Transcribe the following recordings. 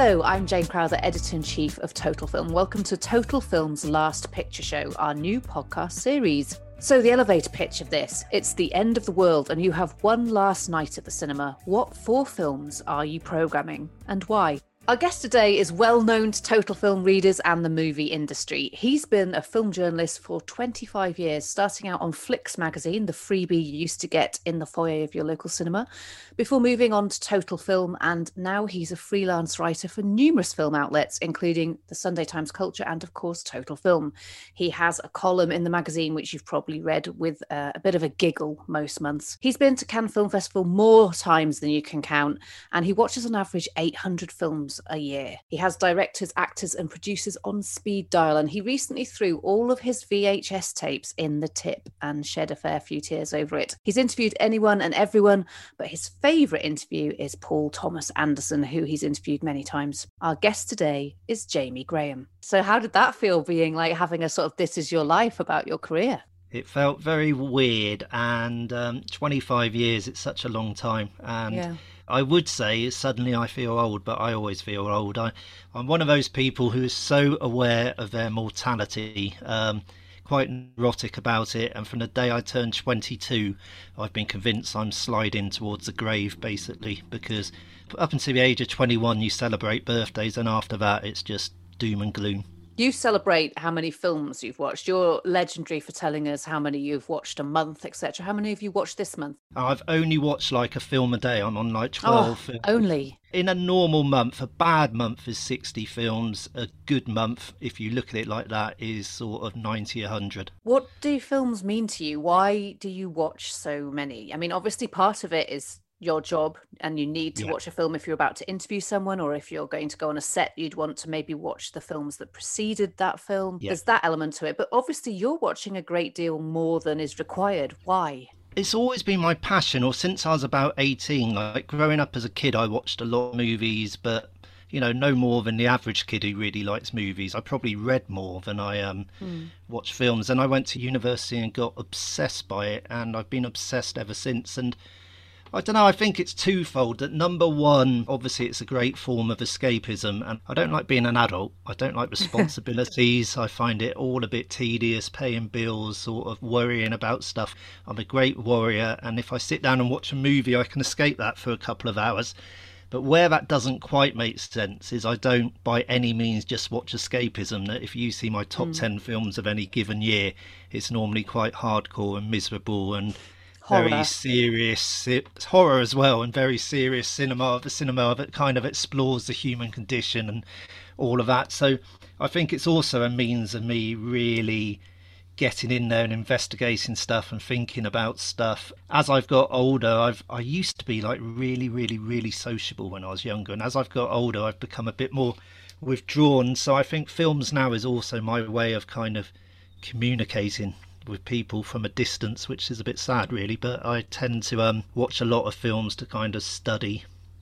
Hello, I'm Jane Crowther, Editor-in-Chief of Total Film. Welcome to Total Film's Last Picture Show, our new podcast series. So the elevator pitch of this, it's the end of the world and you have one last night at the cinema. What 4 films are you programming and why? Our guest today is well known to Total Film readers and the movie industry. He's been a film journalist for 25 years, starting out on Flicks magazine, the freebie you used to get in the foyer of your local cinema, before moving on to Total Film, and now he's a freelance writer for numerous film outlets, including the Sunday Times Culture and, of course, Total Film. He has a column in the magazine, which you've probably read with a bit of a giggle most months. He's been to Cannes Film Festival more times than you can count, and he watches on average 800 films a year. He has directors, actors and producers on speed dial, and he recently threw all of his VHS tapes in the tip and shed a fair few tears over it. He's interviewed anyone and everyone, but his favourite interview is Paul Thomas Anderson, who he's interviewed many times. Our guest today is Jamie Graham. So how did that feel, being like having a sort of this is your life about your career? It felt very weird, and 25 years, it's such a long time. And yeah. I would say suddenly I feel old, but I always feel old. I'm one of those people who is so aware of their mortality, quite neurotic about it. And from the day I turned 22, I've been convinced I'm sliding towards the grave, basically, because up until the age of 21, you celebrate birthdays, and after that, it's just doom and gloom. You celebrate how many films you've watched. You're legendary for telling us how many you've watched a month, etc. How many have you watched this month? I've only watched like a film a day. I'm on like 12 films. Only? In a normal month, a bad month is 60 films. A good month, if you look at it like that, is sort of 90, 100. What do films mean to you? Why do you watch so many? I mean, obviously part of it is your job, and you need to watch a film if you're about to interview someone, or if you're going to go on a set, you'd want to maybe watch the films that preceded that film. There's that element to it, but obviously you're watching a great deal more than is required. Why? It's always been my passion, or since I was about 18. Like growing up as a kid, I watched a lot of movies, but you know, no more than the average kid who really likes movies. I probably read more than I watched films, and I went to university and got obsessed by it, and I've been obsessed ever since. And I don't know, I think it's twofold. That number one, obviously it's a great form of escapism, and I don't like being an adult. I don't like responsibilities. I find it all a bit tedious, paying bills, sort of worrying about stuff. I'm a great worrier, and if I sit down and watch a movie, I can escape that for a couple of hours. But where that doesn't quite make sense is I don't by any means just watch escapism. That if you see my top 10 films of any given year, it's normally quite hardcore and miserable and horror. Very serious horror as well, and very serious cinema. The cinema that kind of explores the human condition and all of that. So I think it's also a means of me really getting in there and investigating stuff and thinking about stuff. As I've got older, I used to be like really, really, really sociable when I was younger, and as I've got older, I've become a bit more withdrawn. So I think films now is also my way of kind of communicating with people from a distance, which is a bit sad really, but I tend to watch a lot of films to kind of study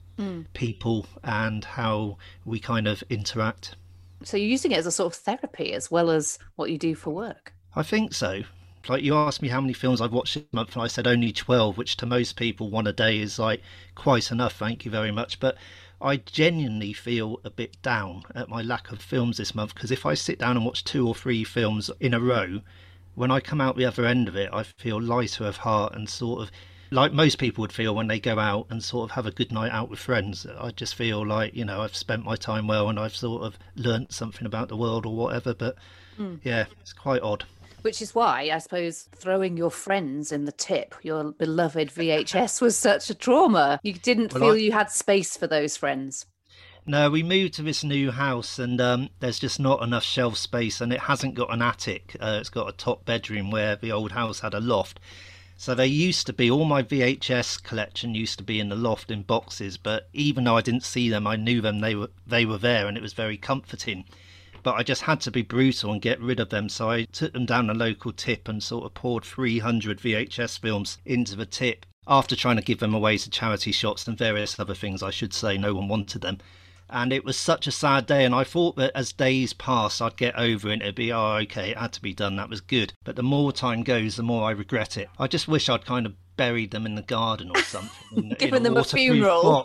people and how we kind of interact. So you're using it as a sort of therapy as well as what you do for work? I think so. Like, you asked me how many films I've watched this month, and I said only 12, which to most people one a day is like quite enough, thank you very much. But I genuinely feel a bit down at my lack of films this month, because if I sit down and watch 2 or 3 films in a row, when I come out the other end of it, I feel lighter of heart and sort of like most people would feel when they go out and sort of have a good night out with friends. I just feel like, you know, I've spent my time well and I've sort of learnt something about the world or whatever. But yeah, it's quite odd. Which is why, I suppose, throwing your friends in the tip, your beloved VHS, was such a trauma. You didn't feel you had space for those friends. No, we moved to this new house and there's just not enough shelf space, and it hasn't got an attic. It's got a top bedroom where the old house had a loft. So they used to be, all my VHS collection used to be in the loft in boxes, but even though I didn't see them, I knew them, they were there, and it was very comforting. But I just had to be brutal and get rid of them, so I took them down a local tip and sort of poured 300 VHS films into the tip. After trying to give them away to charity shops and various other things, I should say, no one wanted them. And it was such a sad day, and I thought that as days passed I'd get over it and it'd be, oh okay, it had to be done, that was good. But the more time goes, the more I regret it. I just wish I'd kind of buried them in the garden or something. Given them a funeral. Box.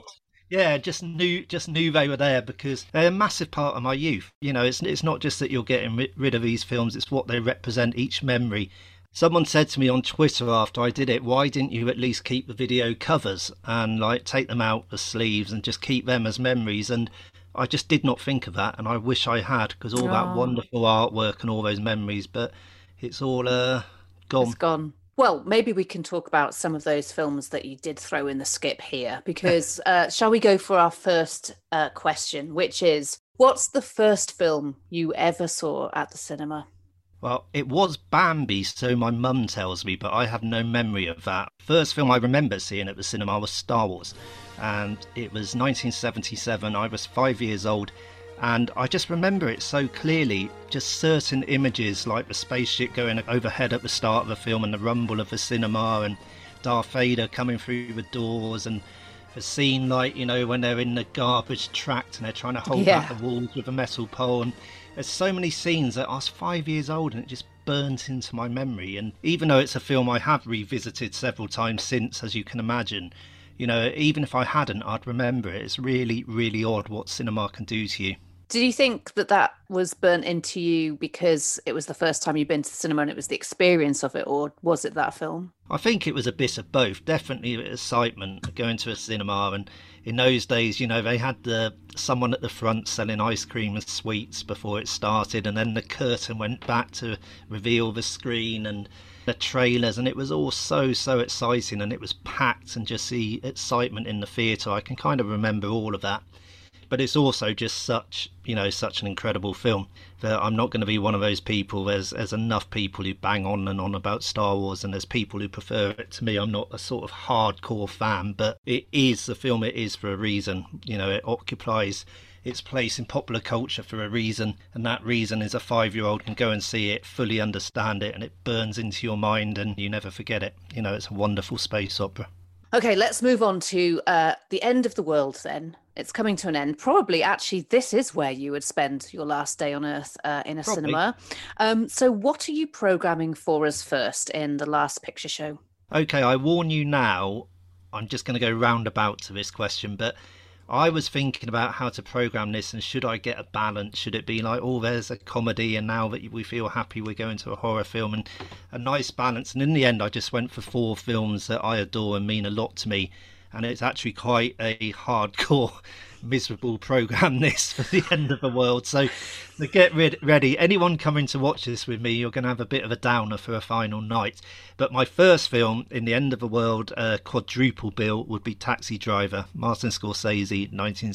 Yeah, just knew they were there because they're a massive part of my youth. You know, it's not just that you're getting rid of these films; it's what they represent, each memory. Someone said to me on Twitter after I did it, "Why didn't you at least keep the video covers and like take them out the sleeves and just keep them as memories?" And I just did not think of that, and I wish I had, because all that Oh, wonderful artwork and all those memories, but it's all it's gone. gone. Well, maybe we can talk about some of those films that you did throw in the skip here, because shall we go for our first question, which is, what's the first film you ever saw at the cinema? Well, it was Bambi, so my mum tells me, but I have no memory of that. First film I remember seeing at the cinema was Star Wars, and it was 1977. I was 5 years old, and I just remember it so clearly. Just certain images, like the spaceship going overhead at the start of the film, and the rumble of the cinema, and Darth Vader coming through the doors, and the scene, like, you know, when they're in the garbage tract and they're trying to hold back Yeah. the walls with a metal pole. And there's so many scenes that I was 5 years old and it just burnt into my memory. And even though it's a film I have revisited several times since, as you can imagine, you know, even if I hadn't, I'd remember it. It's really, really odd what cinema can do to you. Did you think that that was burnt into you because it was the first time you'd been to the cinema and it was the experience of it, or was it that film? I think it was a bit of both. Definitely excitement going to a cinema, and in those days, you know, they had someone at the front selling ice cream and sweets before it started, and then the curtain went back to reveal the screen and the trailers, and it was all so exciting, and it was packed, and just the excitement in the theatre. I can kind of remember all of that. But it's also just such an incredible film that I'm not going to be one of those people. There's enough people who bang on and on about Star Wars, and there's people who prefer it to me. I'm not a sort of hardcore fan, but it is the film it is for a reason. You know, it occupies its place in popular culture for a reason, and that reason is a 5-year-old can go and see it, fully understand it, and it burns into your mind and you never forget it. You know, it's a wonderful space opera. Okay, let's move on to the end of the world then. It's coming to an end. Probably, actually, this is where you would spend your last day on Earth in a Probably. cinema. So, what are you programming for us first in the last picture show? Okay, I warn you now, I'm just going to go roundabout to this question, but I was thinking about how to program this, and should I get a balance? Should it be like, oh, there's a comedy, and now that we feel happy, we're going to a horror film, and a nice balance. And in the end, I just went for 4 films that I adore and mean a lot to me. And it's actually quite a hardcore, miserable program, this, for the end of the world. So get ready. Anyone coming to watch this with me, you're going to have a bit of a downer for a final night. But my first film in the end of the world quadruple bill would be Taxi Driver, Martin Scorsese,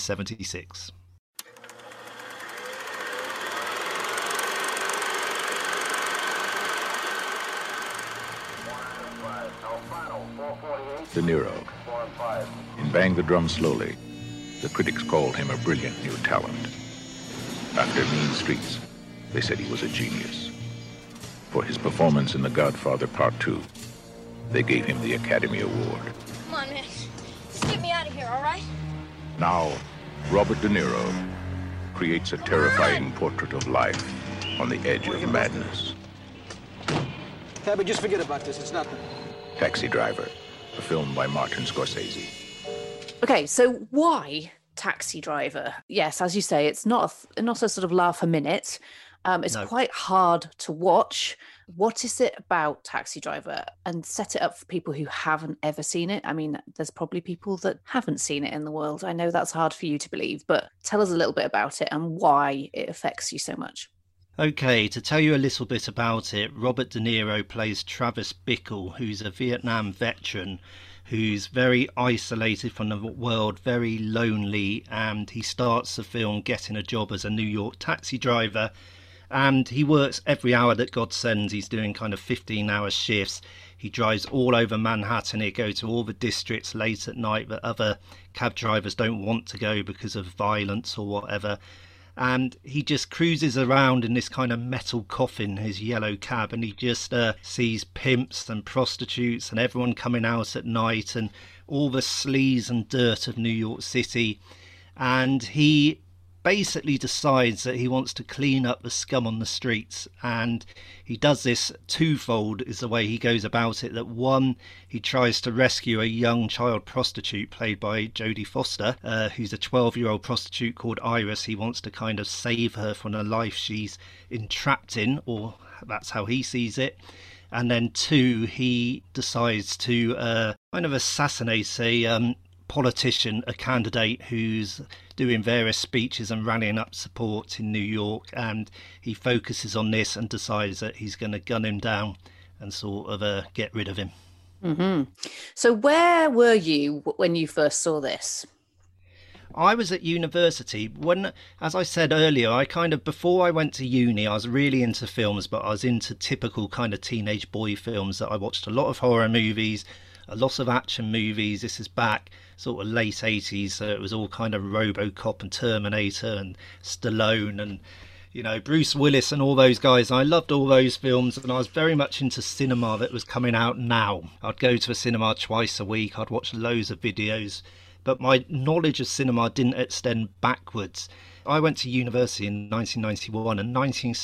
1976. De Niro. In Bang the Drum Slowly, the critics called him a brilliant new talent. After Mean Streets, they said he was a genius. For his performance in The Godfather Part 2, they gave him the Academy Award. Come on, man. Just get me out of here, all right? Now, Robert De Niro creates a terrifying portrait of life on the edge of madness. Tabby, just forget about this. It's nothing. Taxi Driver, a film by Martin Scorsese. Okay, so why Taxi Driver? Yes, as you say, it's not a sort of laugh a minute. It's No. quite hard to watch. What is it about Taxi Driver? And set it up for people who haven't ever seen it. I mean, there's probably people that haven't seen it in the world. I know that's hard for you to believe, but tell us a little bit about it and why it affects you so much. Okay, to tell you a little bit about it, Robert De Niro plays Travis Bickle, who's a Vietnam veteran who's very isolated from the world, very lonely, and he starts the film getting a job as a New York taxi driver, and he works every hour that God sends. He's doing kind of 15-hour shifts. He drives all over Manhattan. He goes to all the districts late at night that other cab drivers don't want to go because of violence or whatever. And he just cruises around in this kind of metal coffin, his yellow cab, and he just sees pimps and prostitutes and everyone coming out at night and all the sleaze and dirt of New York City. And he basically decides that he wants to clean up the scum on the streets, and he does this twofold is the way he goes about it. That one, he tries to rescue a young child prostitute played by Jodie Foster, who's a 12-year-old prostitute called Iris. He wants to kind of save her from the life she's entrapped in, or that's how he sees it. And then two, he decides to kind of assassinate a politician, a candidate who's doing various speeches and rallying up support in New York, and he focuses on this and decides that he's going to gun him down and sort of get rid of him. Mm-hmm. So where were you when you first saw this? I was at university when, as I said earlier, before I went to uni, I was really into films, but I was into typical kind of teenage boy films. That I watched a lot of horror movies, a lot of action movies. This is back sort of late 80s, so it was all kind of RoboCop and Terminator and Stallone and, you know, Bruce Willis and all those guys. I loved all those films, and I was very much into cinema that was coming out now. I'd go to a cinema twice a week. I'd watch loads of videos. But my knowledge of cinema didn't extend backwards. I went to university in 1991, and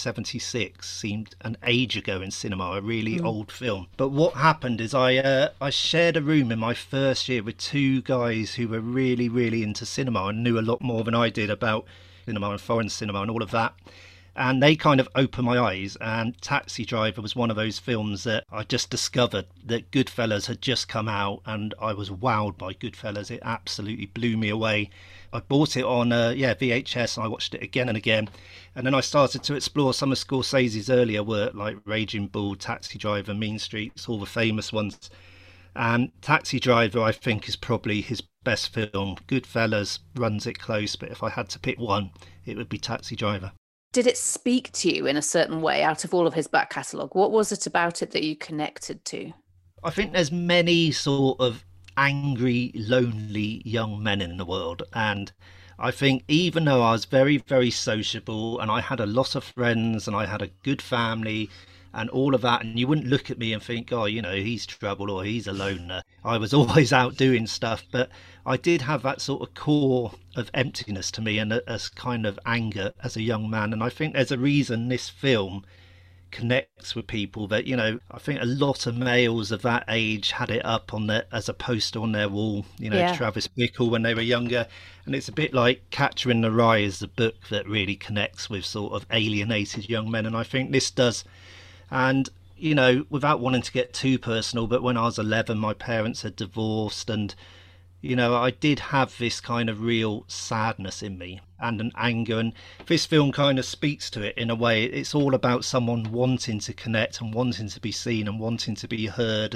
1976 seemed an age ago in cinema, a really old film. But what happened is I shared a room in my first year with two guys who were really, really into cinema and knew a lot more than I did about cinema and foreign cinema and all of that. And they kind of opened my eyes, and Taxi Driver was one of those films that I just discovered that Goodfellas had just come out, and I was wowed by Goodfellas. It absolutely blew me away. I bought it on VHS, and I watched it again and again. And then I started to explore some of Scorsese's earlier work, like Raging Bull, Taxi Driver, Mean Streets, all the famous ones. And Taxi Driver, I think, is probably his best film. Goodfellas runs it close, but if I had to pick one, it would be Taxi Driver. Did it speak to you in a certain way out of all of his back catalogue? What was it about it that you connected to? I think there's many sort of angry, lonely young men in the world. And I think even though I was very, very sociable and I had a lot of friends and I had a good family and all of that, and you wouldn't look at me and think, oh, you know, he's trouble or he's a loner. I was always out doing stuff, but I did have that sort of core of emptiness to me and a kind of anger as a young man. And I think there's a reason this film connects with people that, you know, I think a lot of males of that age had it up on as a poster on their wall, you know, yeah. Travis Bickle when they were younger. And it's a bit like Catcher in the Rye is the book that really connects with sort of alienated young men. And I think this does. And, you know, without wanting to get too personal, but when I was 11, my parents had divorced, and, you know, I did have this kind of real sadness in me and an anger. And this film kind of speaks to it in a way. It's all about someone wanting to connect and wanting to be seen and wanting to be heard,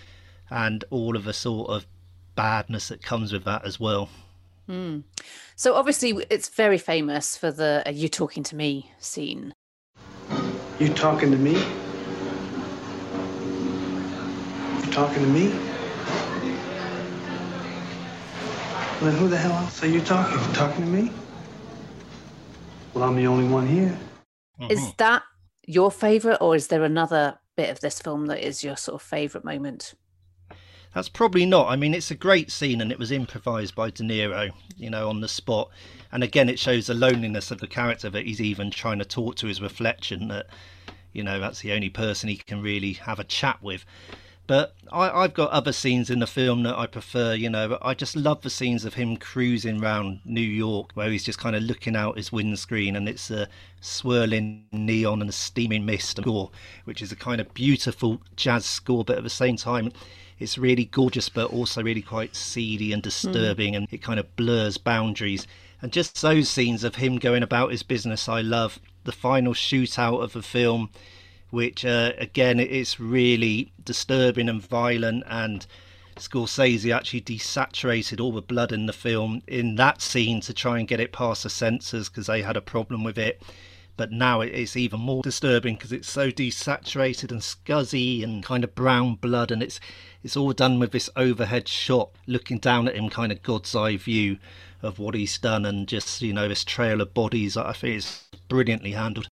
and all of the sort of badness that comes with that as well. Mm. So obviously it's very famous for the "you talking to me" scene. You talking to me? You talking to me? Well, then who the hell else are you talking? You talking to me? Well, I'm the only one here. Mm-hmm. Is that your favourite, or is there another bit of this film that is your sort of favourite moment? That's probably not. I mean, it's a great scene, and it was improvised by De Niro, you know, on the spot. And again, it shows the loneliness of the character, that he's even trying to talk to his reflection, that, you know, that's the only person he can really have a chat with. But I've got other scenes in the film that I prefer, you know. But I just love the scenes of him cruising around New York, where he's just kind of looking out his windscreen, and it's a swirling neon and a steaming mist score, which is a kind of beautiful jazz score, but at the same time, it's really gorgeous, but also really quite seedy and disturbing, and it kind of blurs boundaries. And just those scenes of him going about his business, I love. The final shootout of the film, which, again, it's really disturbing and violent, and Scorsese actually desaturated all the blood in the film in that scene to try and get it past the censors, because they had a problem with it. But now it's even more disturbing because it's so desaturated and scuzzy and kind of brown blood, and it's all done with this overhead shot looking down at him, kind of God's eye view of what he's done, and just, you know, this trail of bodies. I think it's brilliantly handled.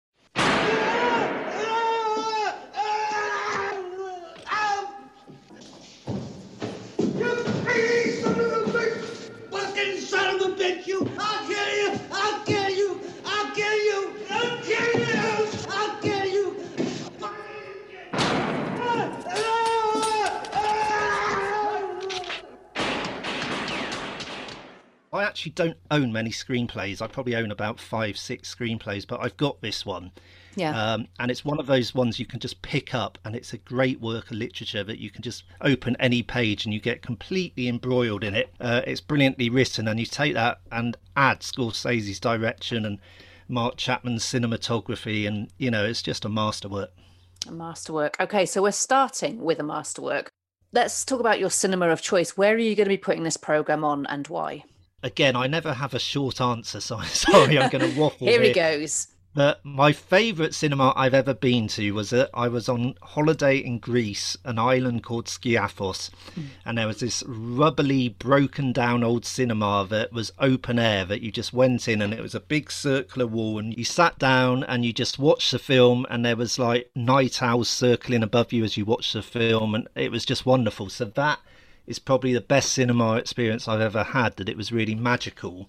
I'll kill you! actually don't own many screenplays. I probably own about 5-6 screenplays, but I've got this one. Yeah. And it's one of those ones you can just pick up, and it's a great work of literature that you can just open any page and you get completely embroiled in it. It's brilliantly written, and you take that and add Scorsese's direction and Mark Chapman's cinematography, and, you know, it's just a masterwork. A masterwork. Okay, so we're starting with a masterwork. Let's talk about your cinema of choice. Where are you going to be putting this programme on and why? Again, I never have a short answer, so I'm sorry, I'm going to waffle Here he goes. But my favourite cinema I've ever been to was I was on holiday in Greece, an island called Skiathos, and there was this rubbly, broken down old cinema that was open air that you just went in, and it was a big circular wall, and you sat down and you just watched the film, and there was like night owls circling above you as you watched the film, and it was just wonderful. So that is probably the best cinema experience I've ever had, that it was really magical.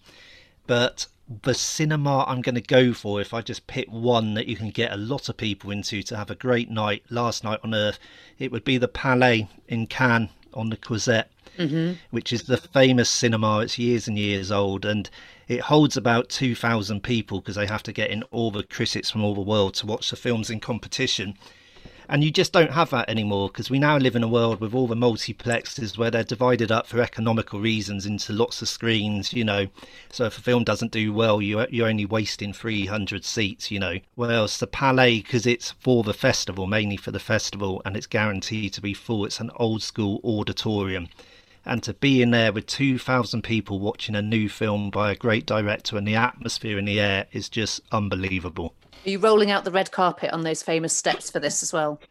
But the cinema I'm going to go for, if I just pick one that you can get a lot of people into to have a great night, last night on Earth, it would be the Palais in Cannes on the Croisette, which is the famous cinema. It's years and years old, and it holds about 2,000 people because they have to get in all the critics from all the world to watch the films in competition. And you just don't have that anymore, because we now live in a world with all the multiplexes where they're divided up for economical reasons into lots of screens, you know. So if a film doesn't do well, you're only wasting 300 seats, you know. Whereas the Palais, because it's for the festival, mainly for the festival, and it's guaranteed to be full, it's an old school auditorium. And to be in there with 2,000 people watching a new film by a great director, and the atmosphere in the air is just unbelievable. Are you rolling out the red carpet on those famous steps for this as well?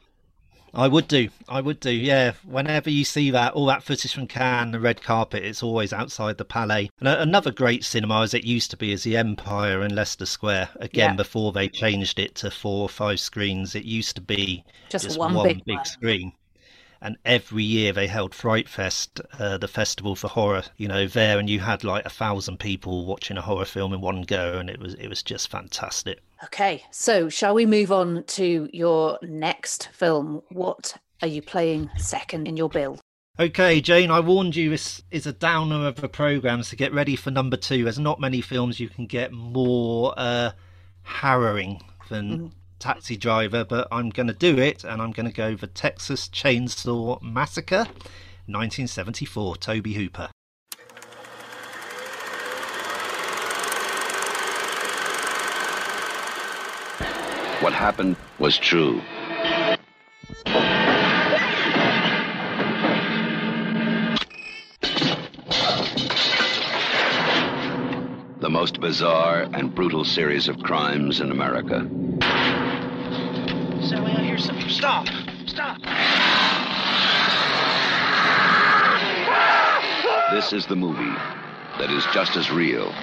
I would do, yeah. Whenever you see that, all that footage from Cannes, the red carpet, it's always outside the Palais. And another great cinema, as it used to be, is the Empire in Leicester Square. Again, before they changed it to 4 or 5 screens, it used to be just one big screen. And every year they held Fright Fest, the festival for horror, you know, there, and you had like 1,000 people watching a horror film in one go, and it was just fantastic. Okay, so shall we move on to your next film? What are you playing second in your bill? Okay, Jane, I warned you this is a downer of a programme, so get ready for number 2. There's not many films you can get more harrowing than Taxi Driver, but I'm going to do it, and I'm going to go for Texas Chainsaw Massacre, 1974, Tobe Hooper. What happened was true. The most bizarre and brutal series of crimes in America. Sally, I hear something. Stop! This is the movie that is just as real,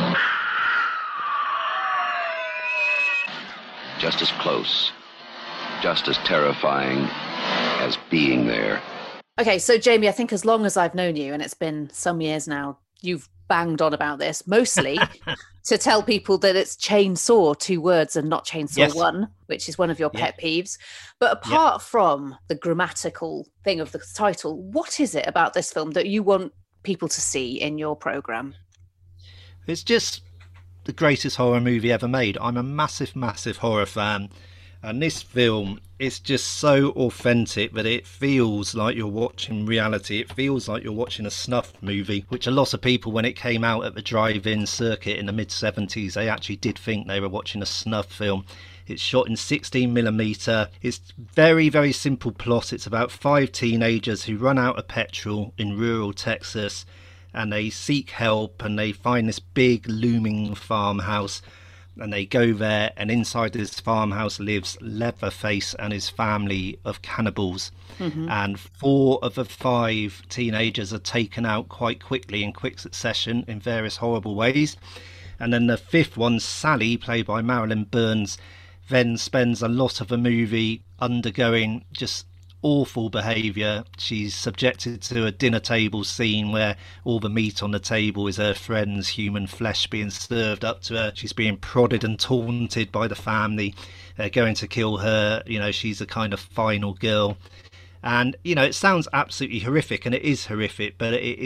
just as close, just as terrifying as being there. Okay, so Jamie, I think as long as I've known you, and it's been some years now, you've banged on about this, mostly to tell people that it's chainsaw, 2 words, and not chainsaw 1, which is one of your pet peeves. But apart from the grammatical thing of the title, what is it about this film that you want people to see in your programme? It's just the greatest horror movie ever made. I'm a massive horror fan, and this film is just so authentic that it feels like you're watching reality. It feels like you're watching a snuff movie, which a lot of people, when it came out at the drive-in circuit in the mid-70s, they actually did think they were watching a snuff film. It's shot in 16mm. It's very, very simple plot. It's about 5 teenagers who run out of petrol in rural Texas, and they seek help, and they find this big looming farmhouse, and they go there, and inside this farmhouse lives Leatherface and his family of cannibals. And 4 of the 5 teenagers are taken out quite quickly in quick succession in various horrible ways. And then the 5th one, Sally, played by Marilyn Burns, then spends a lot of the movie undergoing just awful behaviour. She's subjected to a dinner table scene where all the meat on the table is her friend's human flesh being served up to her. She's being prodded and taunted by the family. They're going to kill her. You know, she's a kind of final girl. And, you know, it sounds absolutely horrific, and it is horrific, but it is a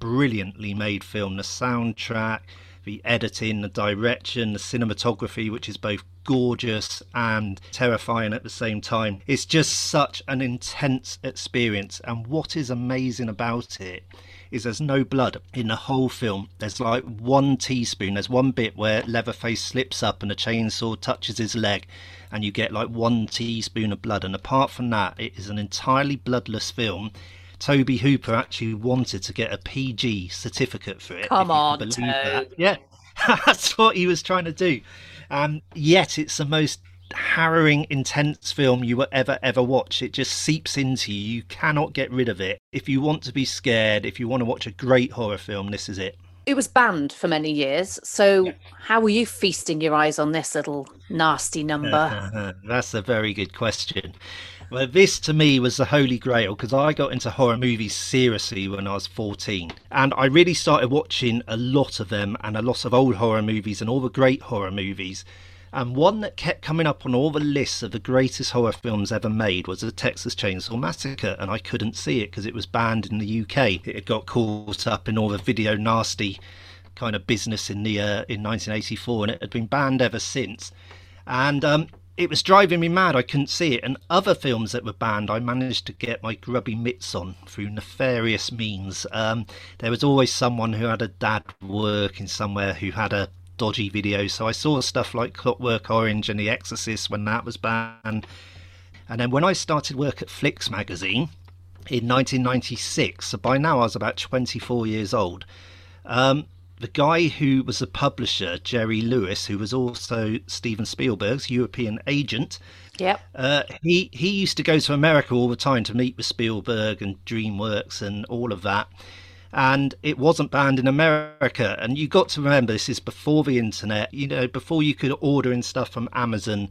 brilliantly made film. The soundtrack, the editing, the direction, the cinematography, which is both gorgeous and terrifying at the same time. It's just such an intense experience. And what is amazing about it is there's no blood in the whole film. There's like 1 teaspoon. There's one bit where Leatherface slips up and a chainsaw touches his leg, and you get like 1 teaspoon of blood. And apart from that, it is an entirely bloodless film. Toby Hooper actually wanted to get a PG certificate for it. Come on, believe Tobe. that. Yeah, that's what he was trying to do. Yet it's the most harrowing, intense film you will ever watch. It just seeps into you. You cannot get rid of it. If you want to be scared, if you want to watch a great horror film, this is it. It was banned for many years. So how were you feasting your eyes on this little nasty number? That's a very good question. Well, this to me was the holy grail, because I got into horror movies seriously when I was 14. And I really started watching a lot of them, and a lot of old horror movies and all the great horror movies. And one that kept coming up on all the lists of the greatest horror films ever made was The Texas Chainsaw Massacre. And I couldn't see it because it was banned in the UK. It had got caught up in all the video nasty kind of business in 1984, and it had been banned ever since. And it was driving me mad. I couldn't see it. And other films that were banned, I managed to get my grubby mitts on through nefarious means. There was always someone who had a dad working somewhere who had a dodgy video. So I saw stuff like Clockwork Orange and The Exorcist when that was banned. And then when I started work at Flicks magazine in 1996, so by now I was about 24 years old, the guy who was the publisher, Jerry Lewis, who was also Steven Spielberg's European agent, he used to go to America all the time to meet with Spielberg and DreamWorks and all of that. And it wasn't banned in America. And you got to remember, this is before the internet, before you could order in stuff from Amazon.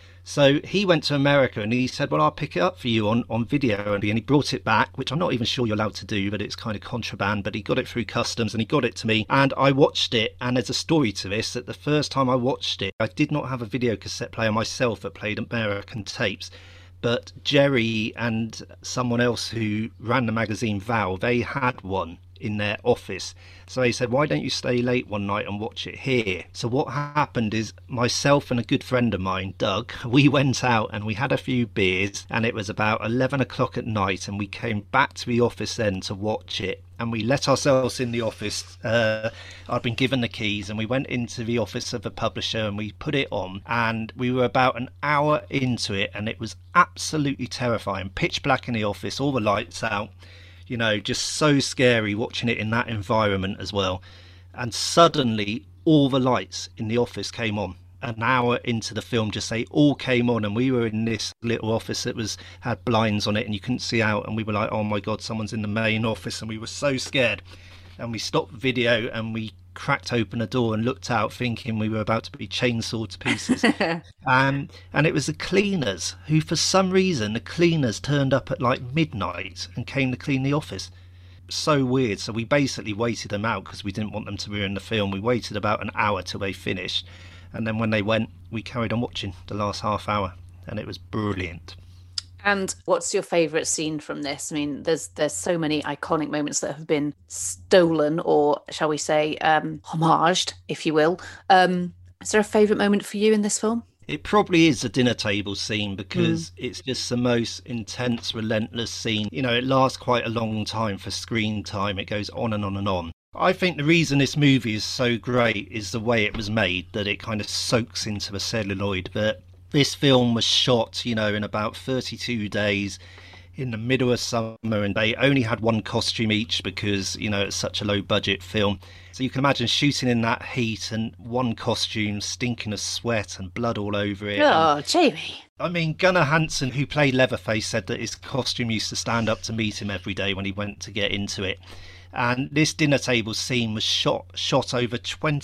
So he went to America and he said, well, I'll pick it up for you on video. And he brought it back, which I'm not even sure you're allowed to do, but it's kind of contraband. But he got it through customs and he got it to me. And I watched it. And there's a story to this, that the first time I watched it, I did not have a video cassette player myself that played American tapes. But Jerry and someone else who ran the magazine, Val, they had one in their office. So they said, why don't you stay late one night and watch it here? So what happened is myself and a good friend of mine, Doug, we went out and we had a few beers, and it was about 11 o'clock at night, and we came back to the office then to watch it. And we let ourselves in the office. I'd been given the keys, and we went into the office of the publisher and we put it on, and we were about an hour into it, and it was absolutely terrifying. Pitch black in the office, all the lights out, just so scary watching it in that environment as well. And suddenly all the lights in the office came on. An hour into the film, just they all came on, and we were in this little office that had blinds on it and you couldn't see out, and we were like, oh my god, someone's in the main office, and we were so scared. And we stopped video and we cracked open a door and looked out, thinking we were about to be chainsawed to pieces. And it was the cleaners, who for some reason the cleaners turned up at like midnight and came to clean the office. So weird. So we basically waited them out because we didn't want them to ruin the film. We waited about an hour till they finished, and then when they went, we carried on watching the last half hour, and it was brilliant. And what's your favourite scene from this? I mean, there's so many iconic moments that have been stolen, or shall we say, homaged, if you will. Is there a favourite moment for you in this film? It probably is the dinner table scene, because it's just the most intense, relentless scene. It lasts quite a long time for screen time. It goes on and on and on. I think the reason this movie is so great is the way it was made, that it kind of soaks into the celluloid. But this film was shot, in about 32 days in the middle of summer, and they only had one costume each because, it's such a low budget film. So you can imagine shooting in that heat and one costume stinking of sweat and blood all over it. Oh, Jamie. I mean, Gunnar Hansen, who played Leatherface, said that his costume used to stand up to meet him every day when he went to get into it. And this dinner table scene was shot over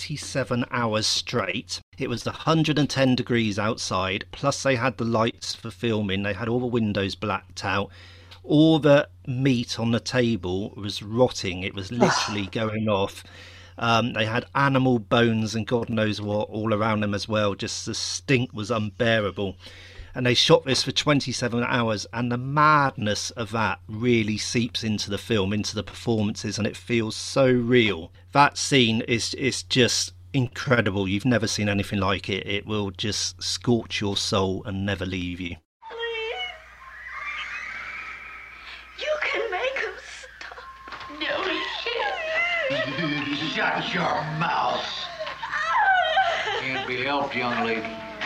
27 hours straight. It was 110 degrees outside, plus they had the lights for filming. They had all the windows blacked out. All the meat on the table was rotting. It was literally going off. They had animal bones and God knows what all around them as well. Just the stink was unbearable. And they shot this for 27 hours, and the madness of that really seeps into the film, into the performances, and it feels so real. That scene is just incredible. You've never seen anything like it. It will just scorch your soul and never leave you. You can make him stop. No, he can't. Shut your mouth. Can't be helped, young lady.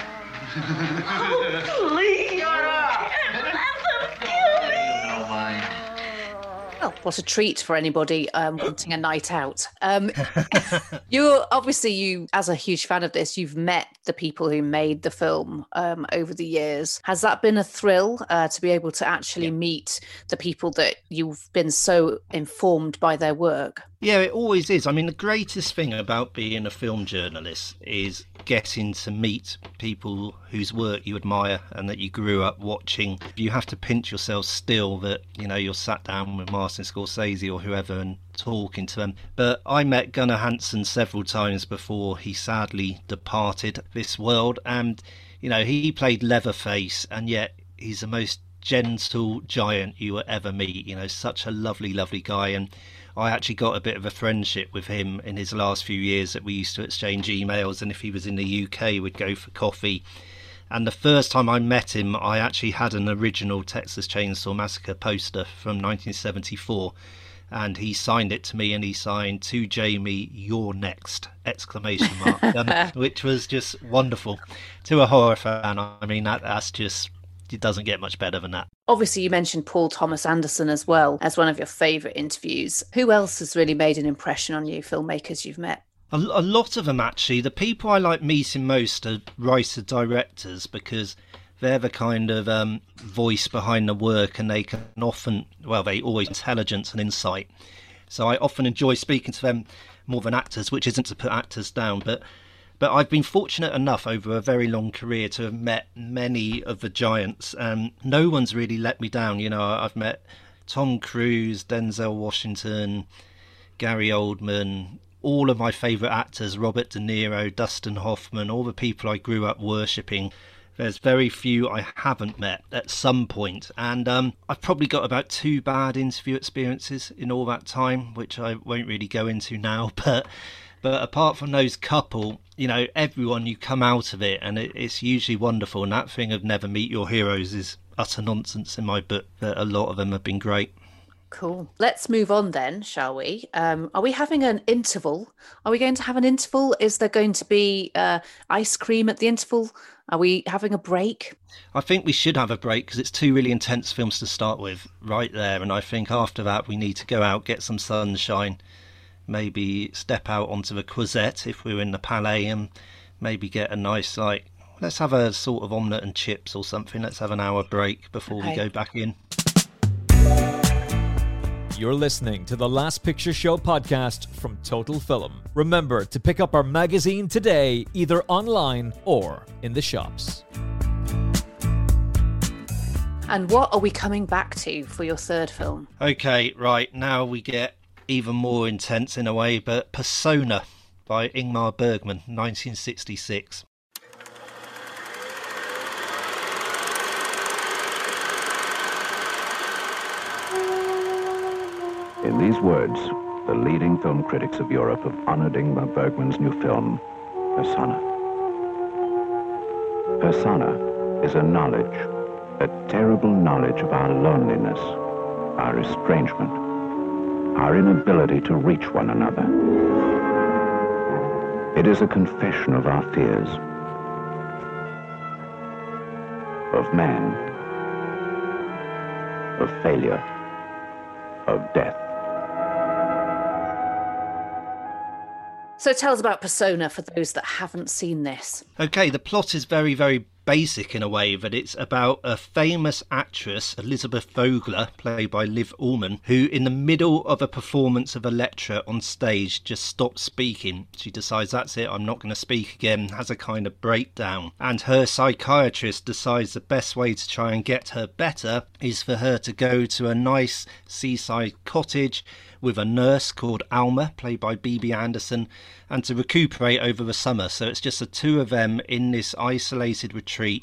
Oh, please. Shut up. Let them kill me. No mind. Oh, what a treat for anybody wanting a night out. You, as a huge fan of this, you've met the people who made the film over the years. Has that been a thrill to be able to actually meet the people that you've been so informed by their work? Yeah, it always is. I mean, the greatest thing about being a film journalist is getting to meet people whose work you admire and that you grew up watching. You have to pinch yourself still that, you know, you're sat down with Martin Scorsese or whoever and talking to them. But I met Gunnar Hansen several times before he sadly departed this world. And, you know, he played Leatherface, and yet he's the most gentle giant you will ever meet. You know, such a lovely, lovely guy. And I actually got a bit of a friendship with him in his last few years, that we used to exchange emails, and if he was in the UK we'd go for coffee. And the first time I met him, I actually had an original Texas Chainsaw Massacre poster from 1974, and he signed it to me, and he signed, "To Jamie, you're next!" ! Which was just wonderful. To a horror fan, I mean, that's just, it doesn't get much better than that. Obviously, you mentioned Paul Thomas Anderson as well as one of your favourite interviews. Who else has really made an impression on you, filmmakers you've met? A lot of them, actually. The people I like meeting most are writer-directors, because they're the kind of voice behind the work, and they can often, they always intelligence and insight. So I often enjoy speaking to them more than actors, which isn't to put actors down, but I've been fortunate enough over a very long career to have met many of the giants. No one's really let me down. You know, I've met Tom Cruise, Denzel Washington, Gary Oldman, all of my favourite actors, Robert De Niro, Dustin Hoffman, all the people I grew up worshipping. There's very few I haven't met at some point. And I've probably got about 2 bad interview experiences in all that time, which I won't really go into now. But apart from those couple, you know, everyone, you come out of it and it's usually wonderful. And that thing of never meet your heroes is utter nonsense in my book, but a lot of them have been great. Cool. Let's move on then, shall we? Are we having an interval? Are we going to have an interval? Is there going to be ice cream at the interval? Are we having a break? I think we should have a break, because it's 2 really intense films to start with right there. And I think after that we need to go out, get some sunshine, maybe step out onto the Croisette if we're in the Palais, and maybe get a nice, let's have a sort of omelette and chips or something. Let's have an hour break before we go back in. You're listening to the Last Picture Show podcast from Total Film. Remember to pick up our magazine today, either online or in the shops. And what are we coming back to for your third film? Okay, right, now we get even more intense in a way, but Persona by Ingmar Bergman, 1966. In these words, the leading film critics of Europe have honored Ingmar Bergman's new film, Persona. Persona is a knowledge, a terrible knowledge of our loneliness, our estrangement, our inability to reach one another. It is a confession of our fears, of man, of failure, of death. So tell us about Persona for those that haven't seen this. Okay, the plot is very, very basic in a way, that it's about a famous actress, Elizabeth Vogler, played by Liv Ullmann, who in the middle of a performance of Elektra on stage just stops speaking. She decides, that's it, I'm not going to speak again, has a kind of breakdown. And her psychiatrist decides the best way to try and get her better is for her to go to a nice seaside cottage with a nurse called Alma, played by Bibi Andersson, and to recuperate over the summer. So it's just the 2 of them in this isolated retreat,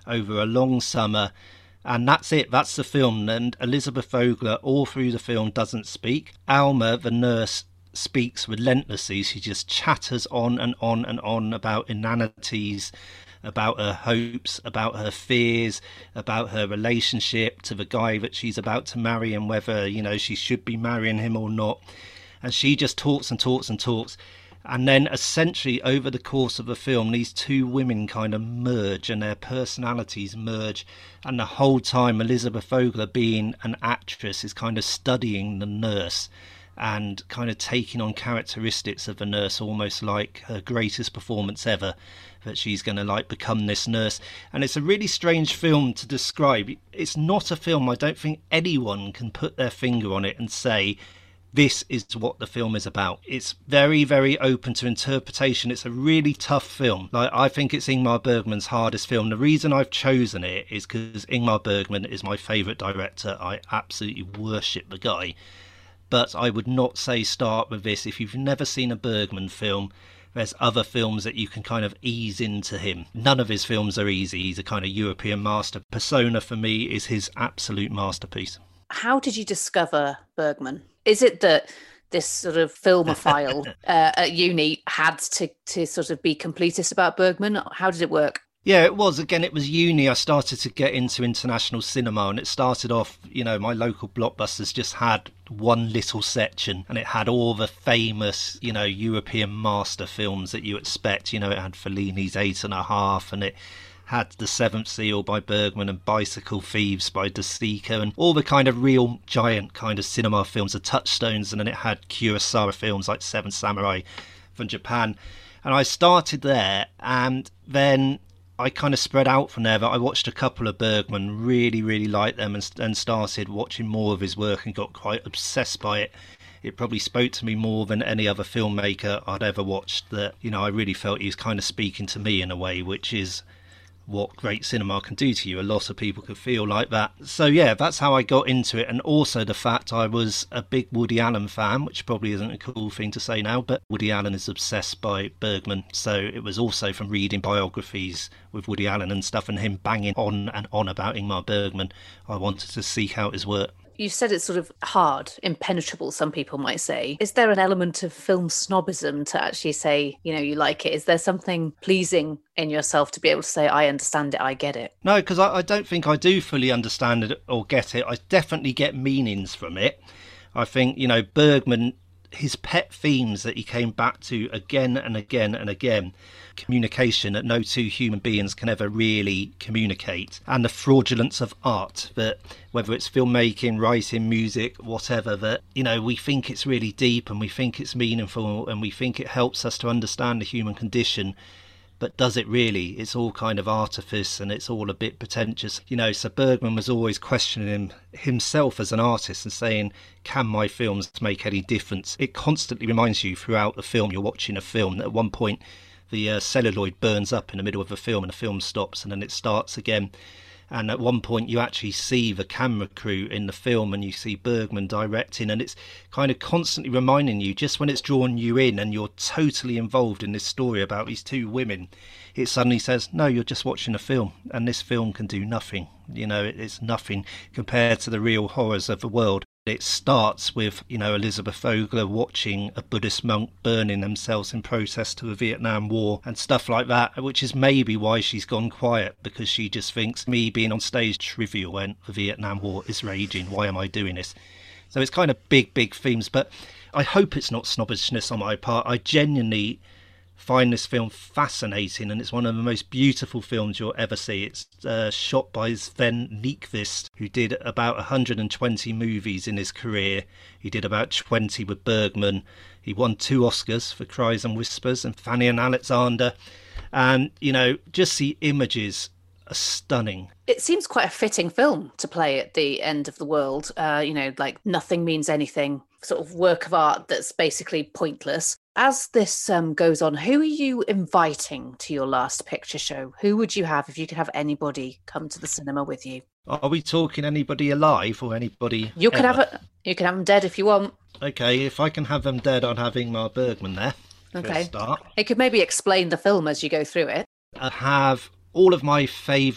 over a long summer. And that's it. That's the film. And Elizabeth Vogler, all through the film, doesn't speak. Alma, the nurse, speaks relentlessly. She just chatters on and on and on about inanities, about her hopes, about her fears, about her relationship to the guy that she's about to marry and whether, she should be marrying him or not. And she just talks and talks and talks. And then essentially over the course of the film, these two women kind of merge and their personalities merge. And the whole time Elizabeth Vogler, being an actress, is kind of studying the nurse and kind of taking on characteristics of the nurse, almost like her greatest performance ever, that she's going to become this nurse. And it's a really strange film to describe. It's not a film, I don't think anyone can put their finger on it and say, this is what the film is about. It's very, very open to interpretation. It's a really tough film. I think it's Ingmar Bergman's hardest film. The reason I've chosen it is because Ingmar Bergman is my favourite director. I absolutely worship the guy. But I would not say start with this. If you've never seen a Bergman film, there's other films that you can kind of ease into him. None of his films are easy. He's a kind of European master. Persona, for me, is his absolute masterpiece. How did you discover Bergman? Is it that this sort of filmophile at uni had to sort of be completist about Bergman? How did it work? Yeah, it was. Again, it was uni. I started to get into international cinema, and it started off, my local Blockbusters just had one little section, and it had all the famous, European master films that you expect. It had Fellini's 8½, and it had The Seventh Seal by Bergman and Bicycle Thieves by De Sica and all the kind of real giant kind of cinema films, the touchstones, and then it had Kurosawa films like Seven Samurai from Japan. And I started there, and then I kind of spread out from there. But I watched a couple of Bergman, really, really liked them, and started watching more of his work and got quite obsessed by it. It probably spoke to me more than any other filmmaker I'd ever watched. That, I really felt he was kind of speaking to me in a way, which is what great cinema can do to you. A lot of people could feel like that. So yeah, that's how I got into it. And also the fact I was a big Woody Allen fan, which probably isn't a cool thing to say now, but Woody Allen is obsessed by Bergman. So it was also from reading biographies with Woody Allen and stuff and him banging on and on about Ingmar Bergman, I wanted to seek out his work. You said it's sort of hard, impenetrable, some people might say. Is there an element of film snobism to actually say, you like it? Is there something pleasing in yourself to be able to say, I understand it, I get it? No, because I don't think I do fully understand it or get it. I definitely get meanings from it. I think, Bergman, his pet themes that he came back to again and again and again, communication that no two human beings can ever really communicate, and the fraudulence of art, that whether it's filmmaking, writing, music, whatever, that we think it's really deep and we think it's meaningful and we think it helps us to understand the human condition, but does it really? It's all kind of artifice and it's all a bit pretentious, so Bergman was always questioning himself as an artist and saying, can my films make any difference? It constantly reminds you throughout the film, you're watching a film, that at one point the celluloid burns up in the middle of the film and the film stops and then it starts again. And at one point you actually see the camera crew in the film and you see Bergman directing, and it's kind of constantly reminding you, just when it's drawn you in and you're totally involved in this story about these two women, it suddenly says, no, you're just watching a film and this film can do nothing. It's nothing compared to the real horrors of the world. It starts with, Elizabeth Vogler watching a Buddhist monk burning themselves in protest to the Vietnam War and stuff like that, which is maybe why she's gone quiet, because she just thinks, me being on stage trivial when the Vietnam War is raging, why am I doing this? So it's kind of big themes, but I hope it's not snobbishness on my part. I genuinely find this film fascinating, and it's one of the most beautiful films you'll ever see. It's shot by Sven Nykvist, who did about 120 movies in his career. He did about 20 with Bergman. He won 2 Oscars for Cries and Whispers and Fanny and Alexander. And, just the images are stunning. It seems quite a fitting film to play at the end of the world. Like nothing means anything, sort of work of art that's basically pointless. As this goes on, who are you inviting to your last picture show? Who would you have if you could have anybody come to the cinema with you? Are we talking anybody alive or anybody You can ever? You can have them dead if you want. Okay, if I can have them dead, I'd have Ingmar Bergman there. Okay. For a start. It could maybe explain the film as you go through it. I have all of my favourite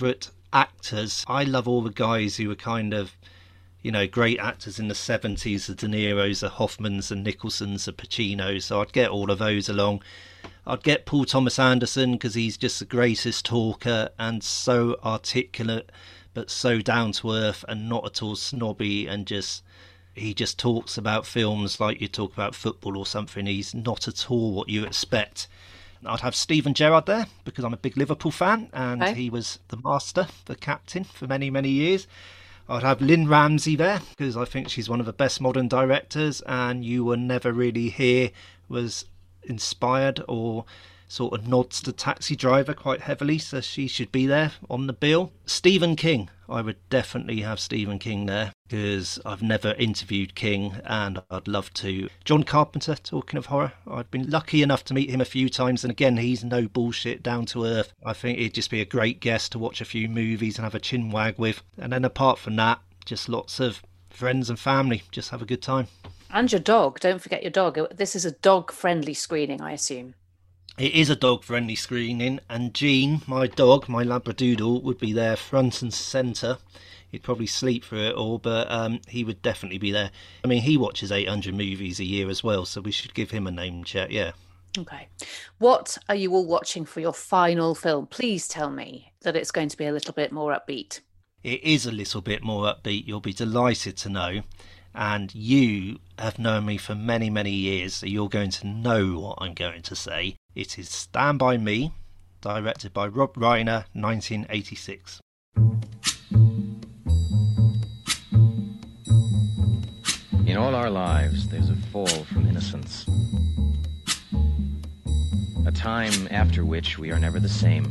actors, I love all the guys who were kind of, you know, great actors in the 70s, the De Niro's, the Hoffmans, the Nicholsons, the Pacinos. So I'd get all of those along. I'd get Paul Thomas Anderson because he's just the greatest talker and so articulate, but so down to earth and not at all snobby, and he just talks about films like you talk about football or something. He's not at all what you expect. I'd have Steven Gerrard there because I'm a big Liverpool fan, and he was the master, the captain for many, many years. I'd have Lynn Ramsey there because I think she's one of the best modern directors, and You Were Never Really Here was inspired or sort of nods to Taxi Driver quite heavily, so she should be there on the bill. Stephen King, I would definitely have Stephen King there because I've never interviewed King and I'd love to. John Carpenter, talking of horror, I've been lucky enough to meet him a few times, and again, he's no bullshit, down to earth. I think he'd just be a great guest to watch a few movies and have a chin wag with. And then apart from that, just lots of friends and family, just have a good time. And your dog, don't forget your dog. This is a dog-friendly screening, I assume. It is a dog-friendly screening, and Gene, my dog, my Labradoodle, would be there front and centre. He'd probably sleep through it all, but he would definitely be there. I mean, he watches 800 movies a year as well, so we should give him a name check, yeah. Okay. What are you all watching for your final film? Please tell me that it's going to be a little bit more upbeat. It is a little bit more upbeat, you'll be delighted to know. And you have known me for many, many years, so you're going to know what I'm going to say. It is Stand By Me, directed by Rob Reiner, 1986. In all our lives, there's a fall from innocence. A time after which we are never the same.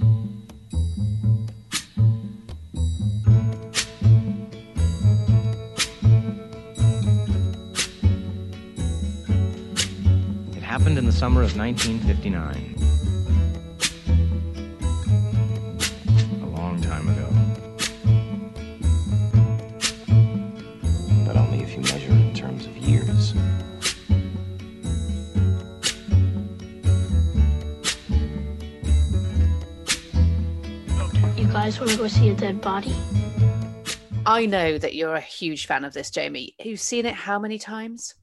It happened in the summer of 1959. A long time ago. But only if you measure it in terms of years. You guys want to go see a dead body? I know that you're a huge fan of this, Jamie. You've seen it how many times?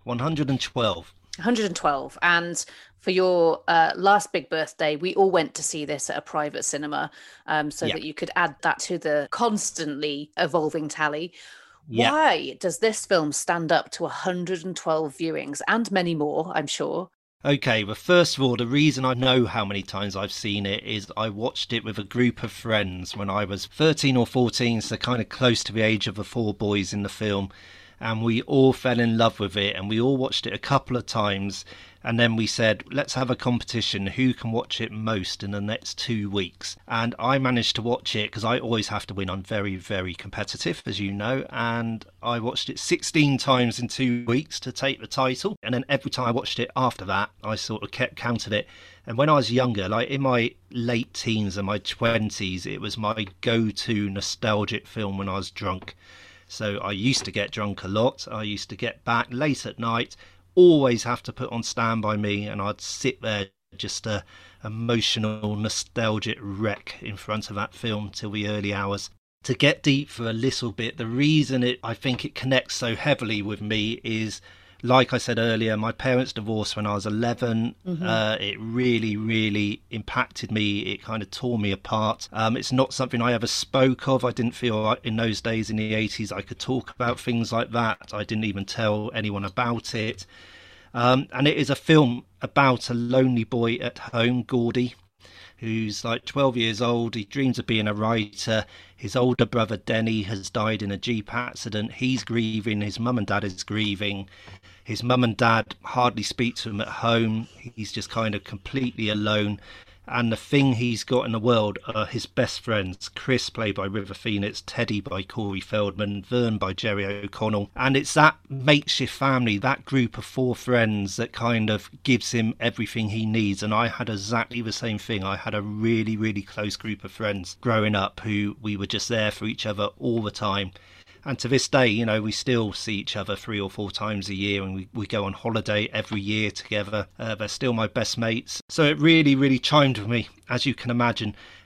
112. 112. And for your last big birthday, we all went to see this at a private cinema that you could add that to the constantly evolving tally. Yeah. Why does this film stand up to 112 viewings and many more, I'm sure? Okay, well, first of all, the reason I know how many times I've seen it is I watched it with a group of friends when I was 13 or 14, so kind of close to the age of the four boys in the film. And we all fell in love with it, and we all watched it a couple of times, and then we said, let's have a competition, who can watch it most in the next 2 weeks. And I managed to watch it because I always have to win. I'm very, very competitive, as you know, and I watched it 16 times in 2 weeks to take the title. And then every time I watched it after that, I sort of kept count of it. And when I was younger, like in my late teens and my 20s, it was my go-to nostalgic film when I was drunk. So I used to get drunk a lot. I used to get back late at night, always have to put on Stand By Me, and I'd sit there just a emotional, nostalgic wreck in front of that film till the early hours. To get deep for a little bit, the reason I think it connects so heavily with me is, like I said earlier, my parents divorced when I was 11. Mm-hmm. It really, really impacted me. It kind of tore me apart. It's not something I ever spoke of. I didn't feel like in those days in the 80s I could talk about things like that. I didn't even tell anyone about it. And it is a film about a lonely boy at home, Gordy, who's like 12 years old. He dreams of being a writer. His older brother Denny has died in a Jeep accident. He's grieving. His mum and dad is grieving. His mum and dad hardly speak to him at home. He's just kind of completely alone. And the thing he's got in the world are his best friends. Chris, played by River Phoenix, Teddy by Corey Feldman, Vern by Jerry O'Connell. And it's that makeshift family, that group of four friends that kind of gives him everything he needs. And I had exactly the same thing. I had a really, really close group of friends growing up who we were just there for each other all the time. And to this day, you know, we still see each other 3 or 4 times a year, and we go on holiday every year together. They're still my best mates. So it really, really chimed with me, as you can imagine.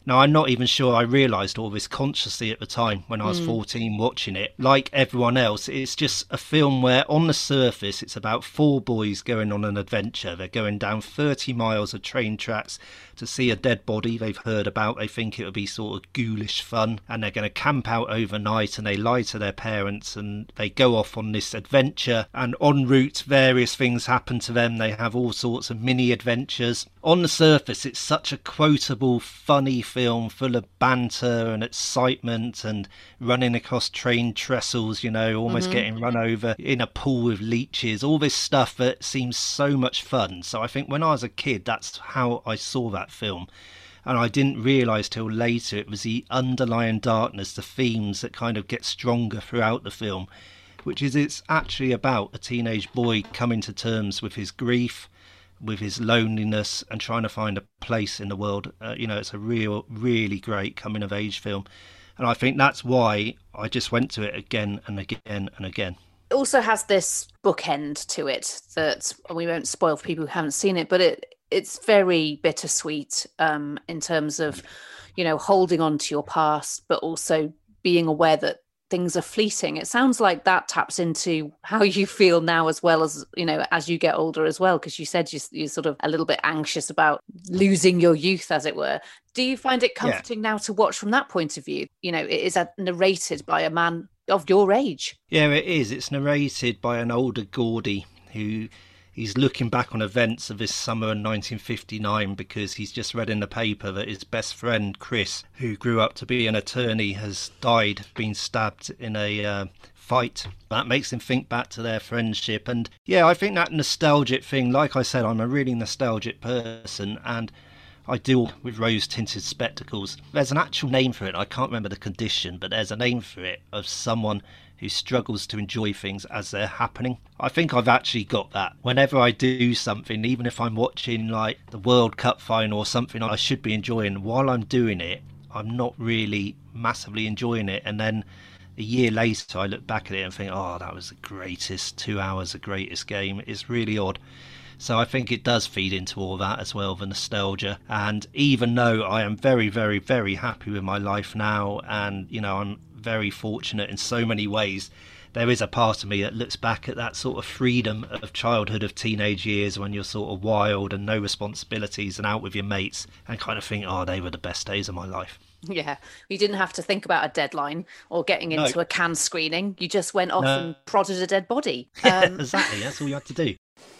Now, I'm not even sure I realised all this consciously at the time when I was 14 watching it. Like everyone else, it's just a film where on the surface it's about 4 boys going on an adventure. They're going down 30 miles of train tracks to see a dead body they've heard about. They think it would be sort of ghoulish fun, and they're going to camp out overnight, and they lie to their parents and they go off on this adventure, and en route various things happen to them. They have all sorts of mini adventures. On the surface it's such a quotable, funny film full of banter and excitement and running across train trestles, almost getting run over in a pool with leeches, all this stuff that seems so much fun. So I think when I was a kid, that's how I saw that film. And I didn't realise till later it was the underlying darkness, the themes that kind of get stronger throughout the film, which is it's actually about a teenage boy coming to terms with his grief, with his loneliness, and trying to find a place in the world. It's a really great coming of age film, and I think that's why I just went to it again and again and again. It also has this bookend to it that we won't spoil for people who haven't seen it, but it's very bittersweet in terms of holding on to your past, but also being aware that things are fleeting. It sounds like that taps into how you feel now, as well as as you get older as well, because you said you're sort of a little bit anxious about losing your youth, as it were. Do you find it comforting now to watch from that point of view? It is narrated by a man of your age. Yeah, it is. It's narrated by an older Geordie who he's looking back on events of this summer in 1959 because he's just read in the paper that his best friend Chris, who grew up to be an attorney, has died, been stabbed in a fight. That makes him think back to their friendship. And yeah, I think that nostalgic thing, like I said, I'm a really nostalgic person, and I do with rose-tinted spectacles. There's an actual name for it. I can't remember the condition, but there's a name for it, of someone who struggles to enjoy things as they're happening. I think I've actually got that. Whenever I do something, even if I'm watching like the World Cup final or something I should be enjoying, while I'm doing it, I'm not really massively enjoying it. And then a year later, I look back at it and think, oh, that was the greatest 2 hours, the greatest game. It's really odd. So I think it does feed into all that as well, the nostalgia. And even though I am very, very, very happy with my life now, and I'm very fortunate in so many ways, there is a part of me that looks back at that sort of freedom of childhood, of teenage years, when you're sort of wild and no responsibilities and out with your mates, and kind of think, oh, they were the best days of my life. Yeah, you didn't have to think about a deadline or getting into a Cannes screening. You just went off and prodded a dead body. Exactly, that's all you had to do.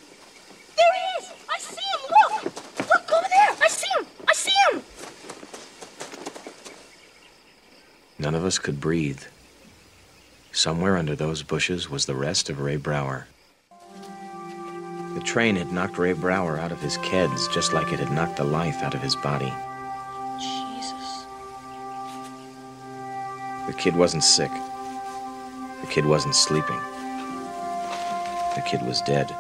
There he is! I see him! Look! Look over there! I see him! I see him! None of us could breathe. Somewhere under those bushes was the rest of Ray Brower. The train had knocked Ray Brower out of his keds, just like it had knocked the life out of his body. Jesus. The kid wasn't sick. The kid wasn't sleeping. The kid was dead.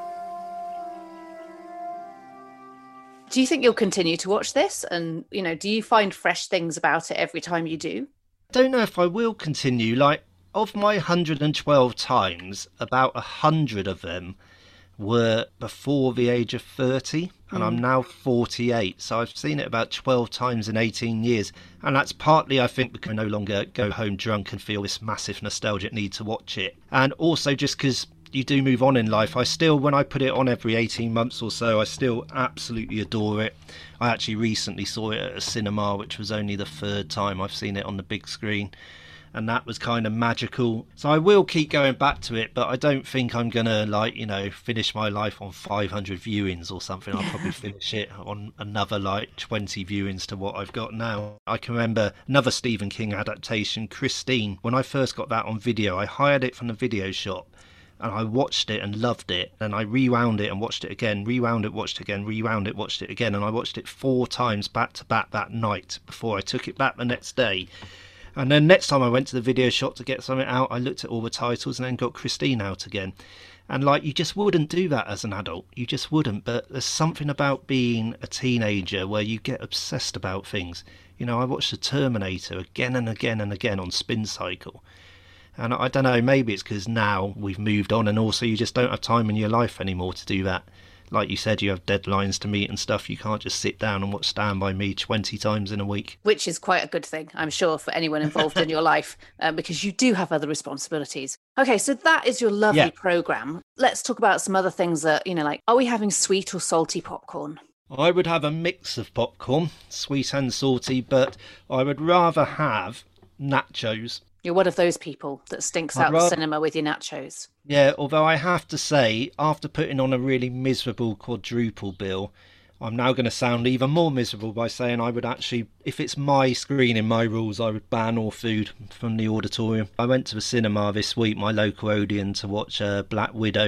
Do you think you'll continue to watch this? And, do you find fresh things about it every time you do? I don't know if I will continue. Like, of my 112 times, about 100 of them were before the age of 30, and I'm now 48, so I've seen it about 12 times in 18 years, and that's partly, I think, because I no longer go home drunk and feel this massive nostalgic need to watch it, and also just because you do move on in life. I still, when I put it on every 18 months or so, I still absolutely adore it. I actually recently saw it at a cinema, which was only the 3rd time I've seen it on the big screen, and that was kind of magical. So I will keep going back to it, but I don't think I'm gonna finish my life on 500 viewings or something. I'll probably finish it on another 20 viewings to what I've got now. I can remember another Stephen King adaptation, Christine. When I first got that on video, I hired it from the video shop, and I watched it and loved it, and I rewound it and watched it again, rewound it, watched it again, rewound it, watched it again, and I watched it 4 times back to back that night before I took it back the next day. And then next time I went to the video shop to get something out, I looked at all the titles and then got Christine out again. And you just wouldn't do that as an adult. You just wouldn't. But there's something about being a teenager where you get obsessed about things. I watched The Terminator again and again and again on Spin Cycle. And I don't know, maybe it's because now we've moved on, and also you just don't have time in your life anymore to do that. like you said, you have deadlines to meet and stuff. You can't just sit down and watch Stand By Me 20 times in a week. Which is quite a good thing, I'm sure, for anyone involved in your life, because you do have other responsibilities. Okay, so that is your lovely programme. Let's talk about some other things that, like, are we having sweet or salty popcorn? I would have a mix of popcorn, sweet and salty, but I would rather have nachos. You're one of those people that stinks out the cinema with your nachos. Yeah, although I have to say, after putting on a really miserable quadruple bill, I'm now going to sound even more miserable by saying I would actually, if it's my screening, my rules, I would ban all food from the auditorium. I went to the cinema this week, my local Odeon, to watch Black Widow,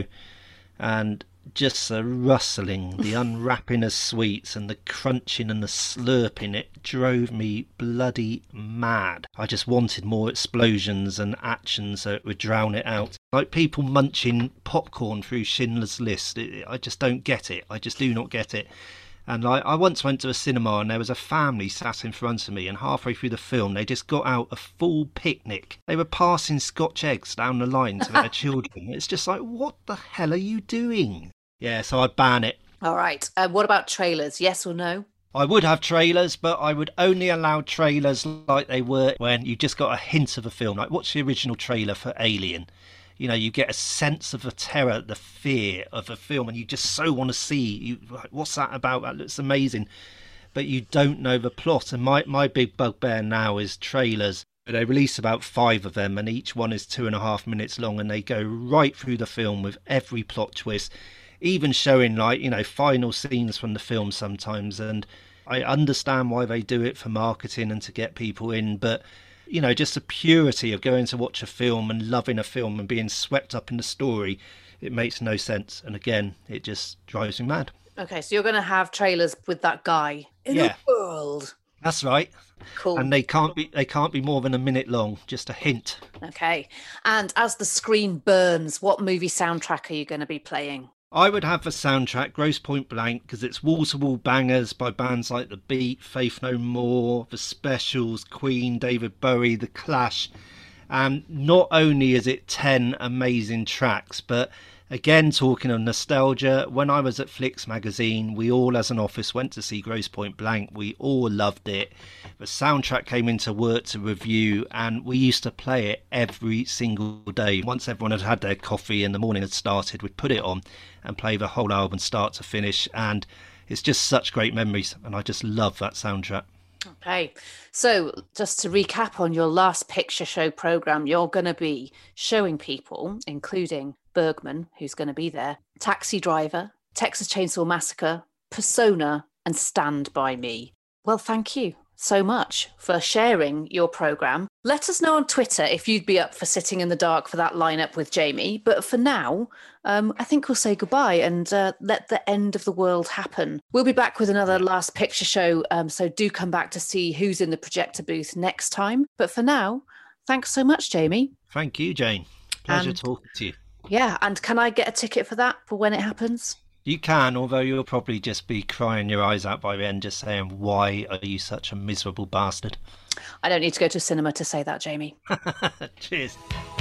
and just the rustling, the unwrapping of sweets and the crunching and the slurping, it drove me bloody mad. I just wanted more explosions and action so it would drown it out. Like people munching popcorn through Schindler's List. I just don't get it. I just do not get it. And I once went to a cinema and there was a family sat in front of me, and halfway through the film they just got out a full picnic. They were passing Scotch eggs down the line to their children. It's just like, what the hell are you doing? Yeah, so I'd ban it. All right. What about trailers? Yes or no? I would have trailers, but I would only allow trailers like they were when you just got a hint of a film. Like, what's the original trailer for Alien? You get a sense of the terror, the fear of a film, and you just so want to see, what's that about? That looks amazing. But you don't know the plot. And my big bugbear now is trailers. They release about 5 of them, and each one is 2.5 minutes long, and they go right through the film with every plot twist, even showing, final scenes from the film sometimes. And I understand why they do it for marketing and to get people in, but just the purity of going to watch a film and loving a film and being swept up in the story, it makes no sense. And again, it just drives me mad. Okay, so you're going to have trailers with that guy in the world. That's right. Cool. And they can't be more than a minute long, just a hint. Okay. And as the screen burns, what movie soundtrack are you going to be playing? I would have the soundtrack, Grosse Pointe Blank, because it's wall-to-wall bangers by bands like The Beat, Faith No More, The Specials, Queen, David Bowie, The Clash. And not only is it 10 amazing tracks, but again, talking of nostalgia, when I was at Flicks magazine, we all as an office went to see Grosse Pointe Blank. We all loved it. The soundtrack came into work to review, and we used to play it every single day. Once everyone had had their coffee and the morning had started, we'd put it on and play the whole album start to finish. And it's just such great memories, and I just love that soundtrack. Okay, so just to recap on your Last Picture Show programme, you're going to be showing people, including Bergman, who's going to be there, Taxi Driver, Texas Chainsaw Massacre, Persona, and Stand By Me. Well, thank you so much for sharing your programme. Let us know on Twitter if you'd be up for sitting in the dark for that lineup with Jamie. But for now, I think we'll say goodbye and let the end of the world happen. We'll be back with another Last Picture Show, so do come back to see who's in the projector booth next time. But for now, thanks so much, Jamie. Thank you, Jane. Pleasure talking to you. Yeah, and can I get a ticket for that, for when it happens? You can, although you'll probably just be crying your eyes out by the end, just saying, why are you such a miserable bastard? I don't need to go to cinema to say that, Jamie. Cheers.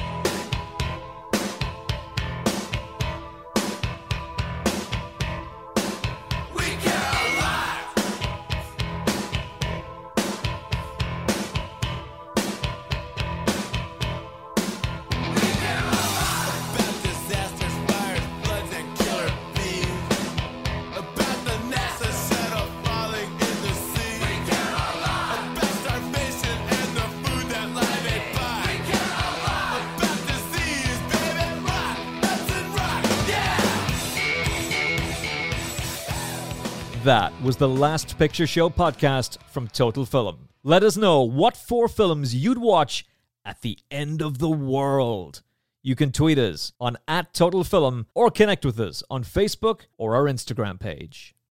That was the Last Picture Show podcast from Total Film. Let us know what 4 films you'd watch at the end of the world. You can tweet us on @TotalFilm or connect with us on Facebook or our Instagram page.